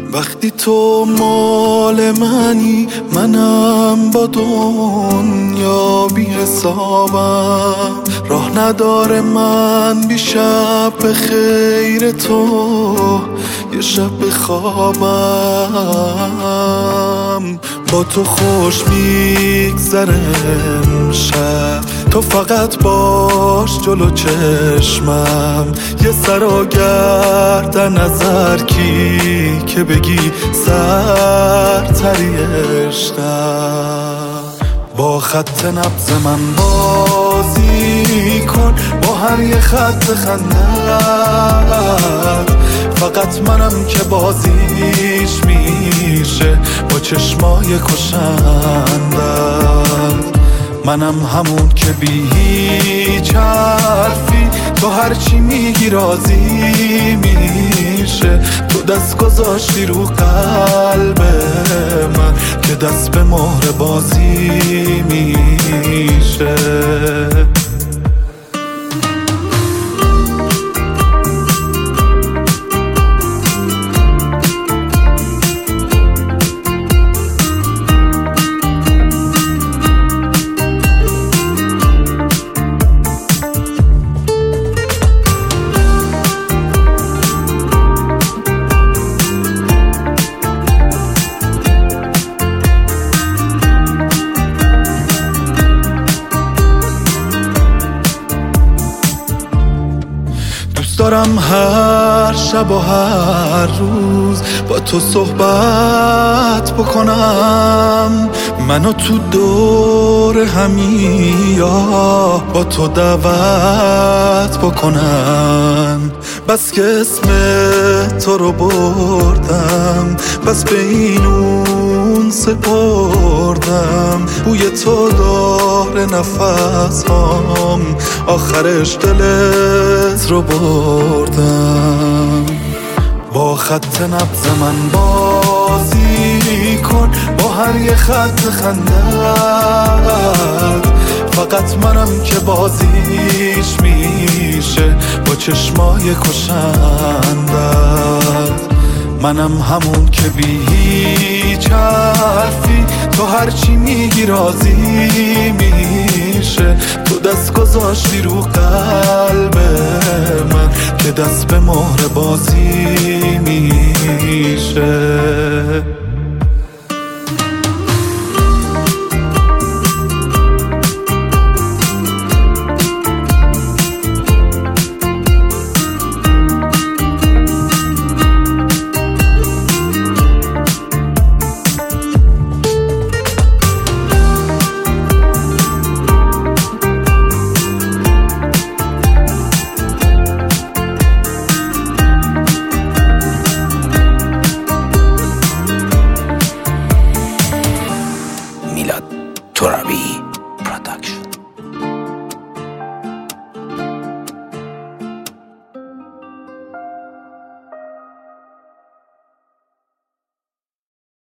وقتی تو مال منی منم با دنیا بی حسابم، راه نداره من بی شب به خیر تو یه شب بخوابم. با تو خوش میگذره امشب، تو فقط باش جلو چشمم، یه سر و گردن نظر کی که بگی سرتری عشقم. با خط نبض من بازی کن، با هر یه خط خندت، فقط منم که بازیش میشه با چشمای کشندت. منم همون که بی هیچ حرفی تو هرچی میگی راضی میشه. تو دست گذاشتی رو قلب من که دست به مهر بازی میشه. دارم هر شب و هر روز با تو صحبت بکنم، منو تو دور همی یا با تو دعوت بکنم. بس که اسم تو رو بردم، بس به این اون سپردم، بوی تو داره نفس هام، آخرش دلت رو بردم. با خط نبض من بازی کن، با هر یه خط خندت، فقط منم که بازیش میشه با چشمای کشندت. منم همون که بی هیچ حرفی تو هرچی میگی راضی میشه. تو دست گذاشتی رو قلب من که دست به مهر بازی میشه. میلاد ترابی پروداکشن.